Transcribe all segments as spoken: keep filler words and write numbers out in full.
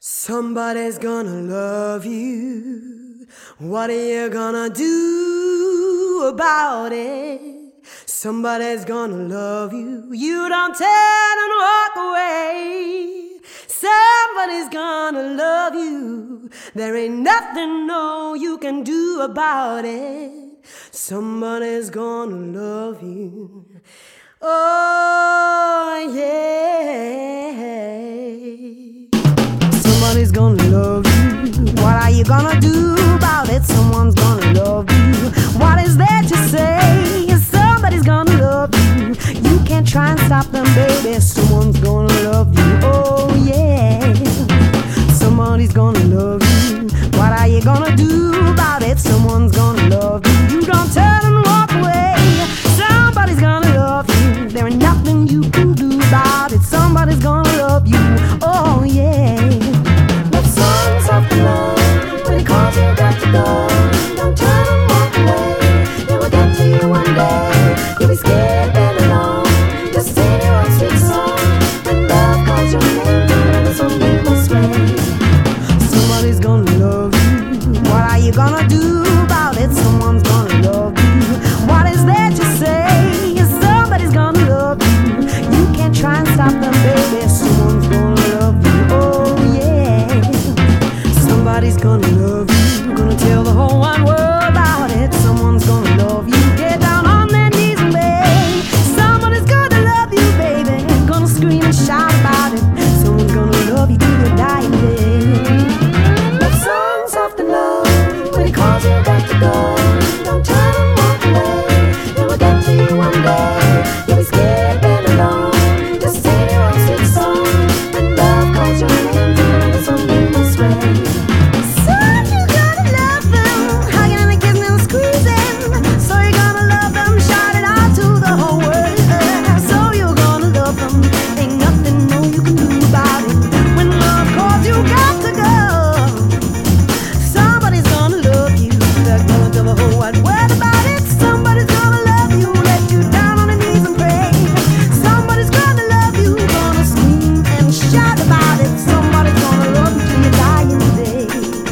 Somebody's gonna love you. What are you gonna do about it? Somebody's gonna love you. You don't turn and walk away. Somebody's gonna love you. There ain't nothing no you can do about it. Somebody's gonna love you. Oh yeah. Somebody's gonna love you. What are you gonna do about it? Someone's gonna love you. What is there to say? Somebody's gonna love you. You can't try and stop them, baby. Someone's gonna love you. Oh yeah. Somebody's gonna love you. What are you gonna do about it? Someone's gonna love you. You don't turn and walk away. Somebody's gonna love you. There ain't nothing you can do about it. Somebody's gonna love you. Oh yeah. Love songs of the love. When it calls you, got to go. Don't turn and walk away. It will get to you one day. You'll be scared and alone. Just sing your own sweet song. When love calls your name, it's on you must wait. Somebody's gonna love you. What are you gonna do about it? Someone's gonna love you. What is there to say? Somebody's gonna love you. You can't try and stop them, baby. Someone's gonna love you. Oh yeah. Somebody's gonna love you. Gonna tell the whole wide world about it. Someone's gonna love you. Get down on their knees and beg. Somebody's gonna love you, baby. Gonna scream and shout about it. Someone's gonna love you till your dying day. Love songs of the love. When it calls you, got to go. Don't turn and walk away. It will get to you one day. You'll be scared and alone. Just sing your own sweet song. When love calls your name, it's on you must wait. So you're gonna love them, hugging and kissing and squeezing. So you're gonna love them, shout it out to the whole world. So you're gonna love them, ain't nothing no you can do about it. When love calls, you got to go. Somebody's gonna love you. They're gonna tell the whole wide world about it. Somebody's gonna love you, let you down on your knees and pray. Somebody's gonna love you, gonna scream and shout about it. Somebody's gonna love you till your dying day.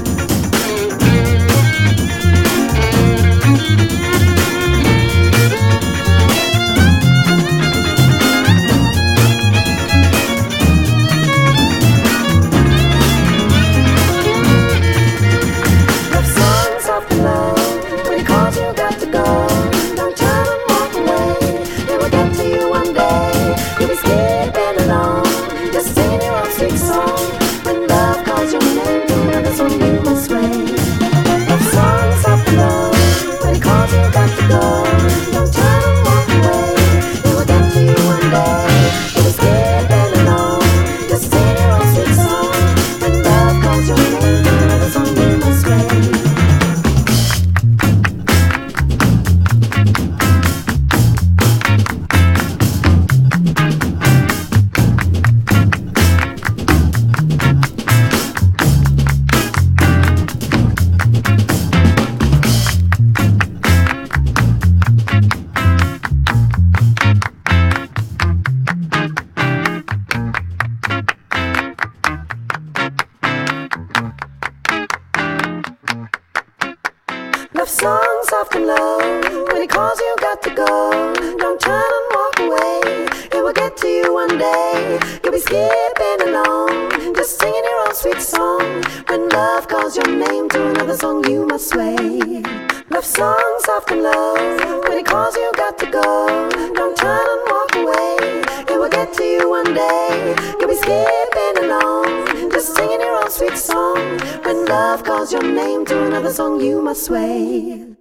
Love songs of the love. When it calls, you got to go. Don't turn and walk away. It will get to you one day. You'll be scared and alone. Just sing your own sweet song. When love calls your name, it's on you must wait. Love songs of the love. When it calls, you got to go. Don't turn and walk away. It will get to you one day. You'll be scared and alone. Just sing your own sweet song. When love calls your name, it's on you must wait. Love songs of the love. When it calls, you got to go. Don't turn and walk away. It will get to you one day. You'll be scared and alone. Just singing your own sweet song. When love calls your name, to another song you must sway. Love songs of the love. When it calls, you got to go. Don't turn and walk away. It will get to you one day. You'll be scared and alone. Just singing your own sweet song. When love calls your name, to another song you must sway.